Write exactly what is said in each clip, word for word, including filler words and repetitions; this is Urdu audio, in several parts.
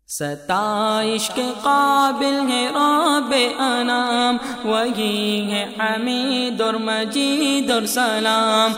ستائش کے قابل ہے رب انام، وہی ہے حمید اور مجید اور سلام۔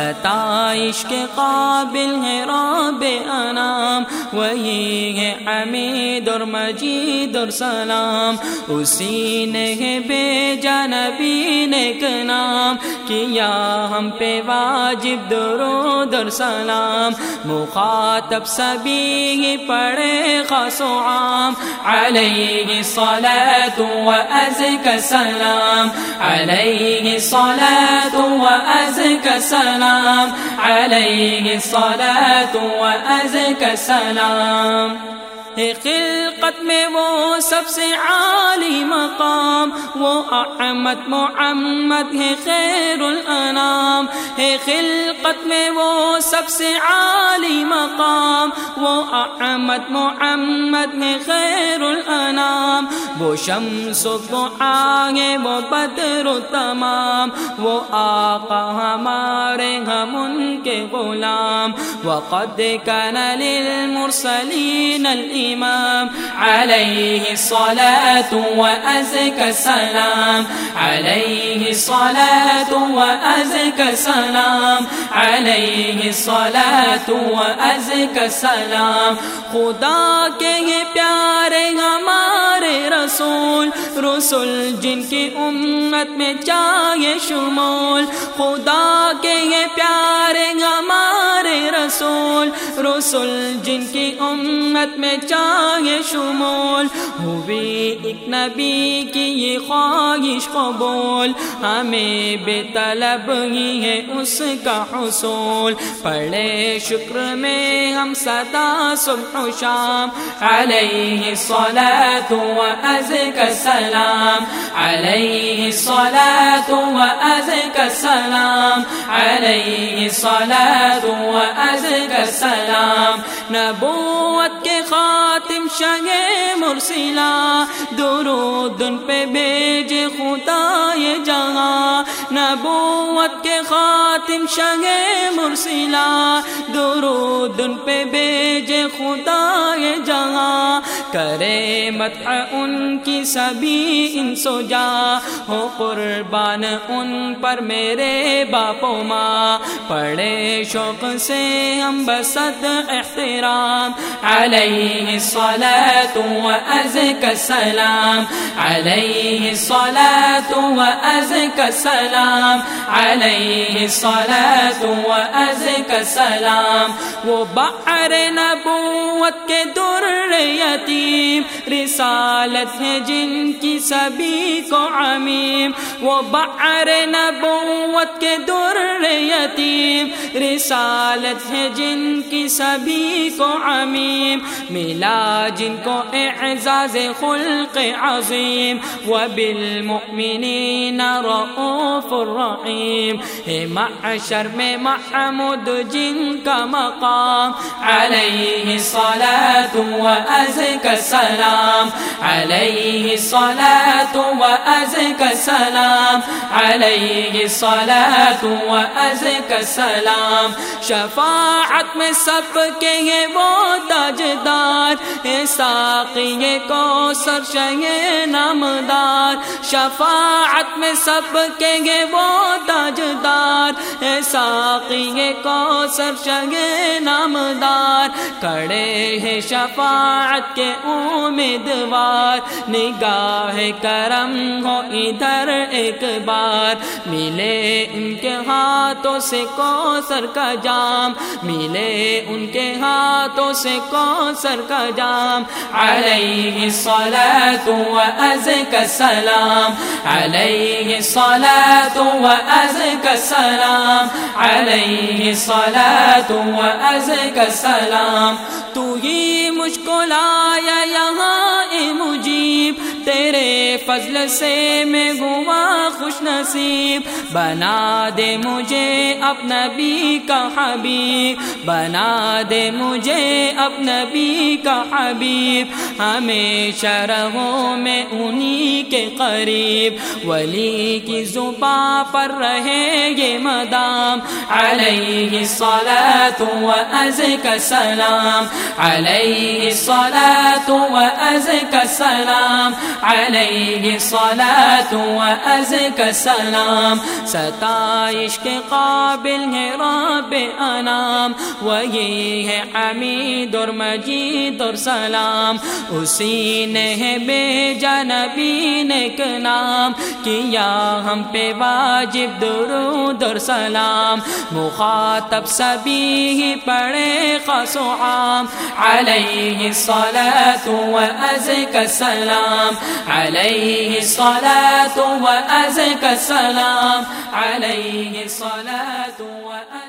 ستائش کے قابل ہے رب انام، وہی ہے حمید اور مجید اور سلام۔ اسی نے ہے بھیجا نبی نیک نام، کیا ہم پہ واجب درود اور سلام۔ مخاطب سبھی ہی پڑھے خاص عام، علیہ الصلاۃ وازکی السلام، علیہ الصلاۃ وازکی السلام، علیہ الصلاۃ وازکی السلام۔ خلقت میں وہ سب سے عالی مقام، وہ احمد محمد ہے خیر الانام۔ ہے خلقت میں وہ سب سے عالی مقام، وہ احمد محمد ہے خیر الانام۔ وہ شمس و ضحیٰ ہے، وہ بدر و تمام، وہ آقا ہمارے ہم ان کے غلام۔ وقد کان للمرسلین الامام، علیہ الصلاۃ وازکی السلام، علیہ الصلاۃ وازکی السلام، علیہ الصلاۃ وازکی السلام۔ خدا کے یہ پیارے ہمارے رسول، رسول جن کی امت میں چاہے شمول۔ خدا کے یہ پیارے ہمارے رسول، رسول جن کی امت میں چاہے شمول۔ ہوئی ایک نبی کی یہ خواہش قبول، ہمیں بے طلب ہی ہے اس کا حصول۔ پڑھے شکر میں ہم سدا صبح و شام، علیہ الصلاۃ وازکی السلام، علیہ الصلاۃ وازکی السلام، علیہ الصلاۃ وازکی السلام۔ نبوت کے خاتم شہ مرسلا، درود ان پہ بھیجے خدائے جہاں۔ نبوت کے خاتم شہ مرسلا، درود ان پہ بھیجے خدائے جہاں۔ کرے مدح ان کی سبھی انس و جاں، ہو قربان ان پر میرے باپ و ماں۔ پڑھے شوق سے ہم بصد احترام، علیہ الصلاۃ وازکی السلام، علیہ الصلاۃ وازکی السلام، علیہ الصلاۃ وازکی السلام۔ وہ بحر نبوت کے در یتیم، رسالت ہے جن کی سبھی کو عمیم۔ وہ بحر نبوت کے در یتیم، رسالت ہے جن کی سبھی کو عمیم۔ ملا جن کو اعزاز خلق عظیم، وبالمؤمنین رؤوف الرحیم۔ ہے محشر میں محمود جن کا مقام، علیہ الصلاۃ وازکی السلام، علیہ الصلاۃ وازکی السلام، علیہ الصلاۃ وازکی السلام۔ شفاعت میں سب کے یہ وہ تاجدار، اے ساقی کوثر شہ نامدار۔ شفاعت میں سب کے یہ وہ تاجدار، اے ساقی کوثر شہ نامدار۔ کھڑے ہیں شفاعت کے امیدوار، نگاہ کرم ہو ادھر ایک بار۔ ملے ان کے ہاتھوں سے کوثر کا جام، ملے ان کے ہاتھوں سے کوثر کا جام۔ علیہ الصلاۃ وازکی السلام، علیہ الصلاۃ وازکی السلام، علیہ الصلاۃ وازکی السلام۔ تو ہی مجھ کو لایا یہاں اے مجیب، تیرے فضل سے میں ہوا خوش نصیب۔ بنا دے مجھے اپنا نبی کا حبیب، بنا دے مجھے اپنا نبی کا حبیب۔ ہمیشہ رہوں میں انہی کے قریب، ولی کی زبان پر رہے یہ مدام۔ علیہ الصلاۃ وازکی السلام، علیہ الصلاۃ الصلاة وأزكى السلام علیہ الصلاة وأزكى السلام ستائش کے قابل ہے رب انام وہی ہے حمید اور مجید اور سلام اسی نے ہے بھیجا نبی نیک نام کیا ہم پہ واجب درود اور سلام مخاطب سبھی ہی پڑھے خاص و عام علیہ الصلاة وأزكى السلام علیہ الصلاة وأزكى السلام علیہ الصلاة وأزكى